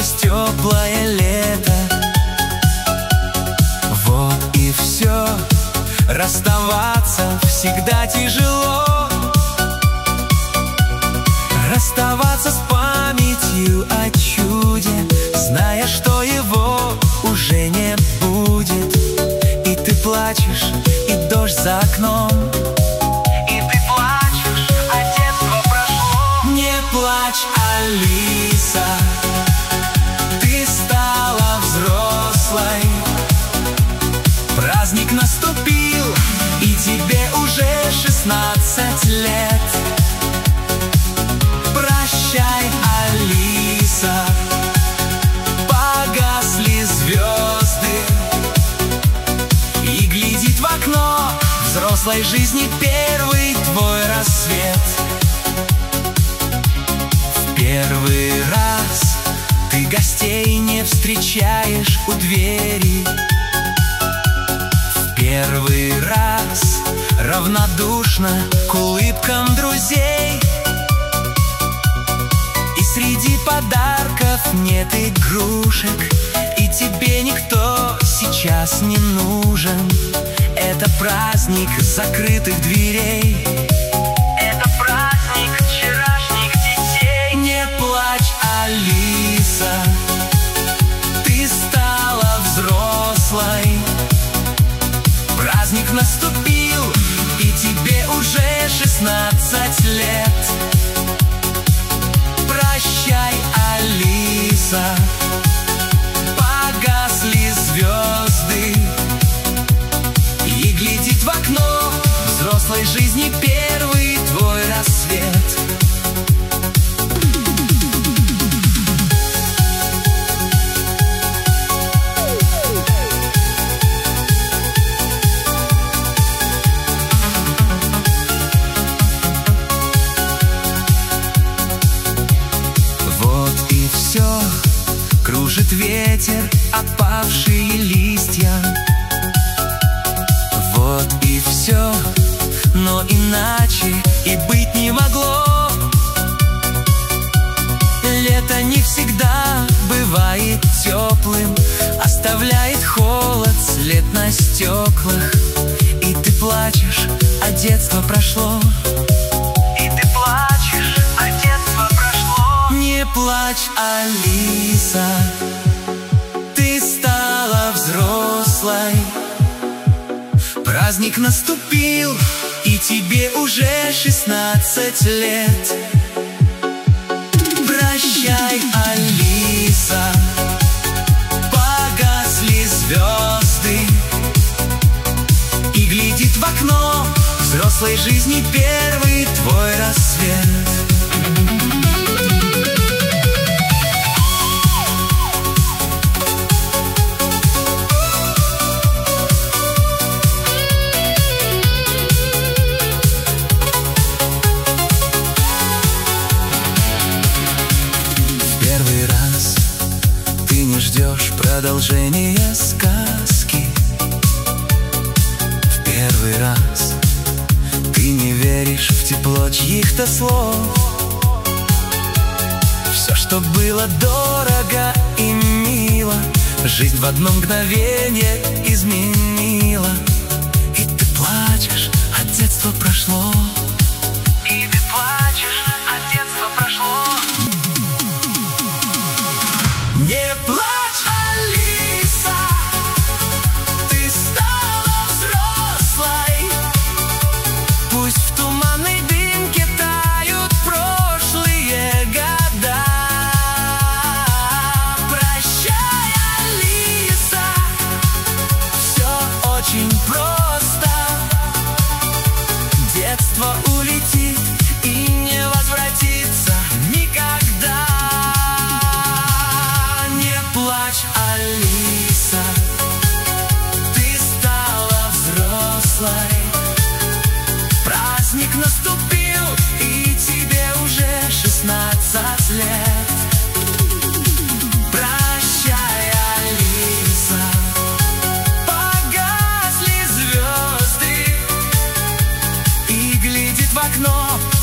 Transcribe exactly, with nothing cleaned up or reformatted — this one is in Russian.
сквозь теплое лето. Вот и все, расставаться всегда тяжело. Расставаться с памятью о чуде, зная, что его уже не будет. И ты плачешь, и дождь за окном, и ты плачешь, а детство прошло. Не плачь, Алиса, ты стала взрослой. Праздник наступил, и тебе уже шестнадцать лет. Прощай, Алиса, погасли звезды, и глядит в окно взрослой жизни первый твой рассвет. В первый раз ты гостей не встречаешь у двери. В первый раз равнодушна к улыбкам друзей. И среди подарков нет игрушек, и тебе никто сейчас не нужен. Это праздник закрытых дверей, это праздник вчерашних детей. Не плачь, Алиса, ты стала взрослой. Праздник наступил, и тебе уже шестнадцать лет. Прощай, Алиса, погасли звезды, и глядит в окно взрослой жизни первый твой рассвет. Кружит ветер опавшие листья. Вот и все, но иначе и быть не могло. Лето не всегда бывает теплым, оставляет холод, след на стеклах. И ты плачешь, а детство прошло. И ты плачешь, а детство прошло. Не плачь, Алиса, ты стала взрослой. Праздник наступил, и тебе уже шестнадцать лет. Прощай, Алиса, погасли звезды, и глядит в окно взрослой жизни первый твой рассвет. Ждешь продолжения сказки. В первый раз ты не веришь в тепло чьих-то слов. Все, что было дорого и мило, жизнь в одно мгновение изменила. И ты плачешь, а детство прошло. И ты плачешь, а детство прошло. Не плачь, Алиса, ты стала взрослой. Пусть в туманной дымке тают прошлые года. Прощай, Алиса, все очень просто. Детство улетит и не возвратится никогда. Плачь, Алиса, ты стала взрослой. Праздник наступил, и тебе уже шестнадцать лет. Прощай, Алиса, погасли звезды, и глядит в окно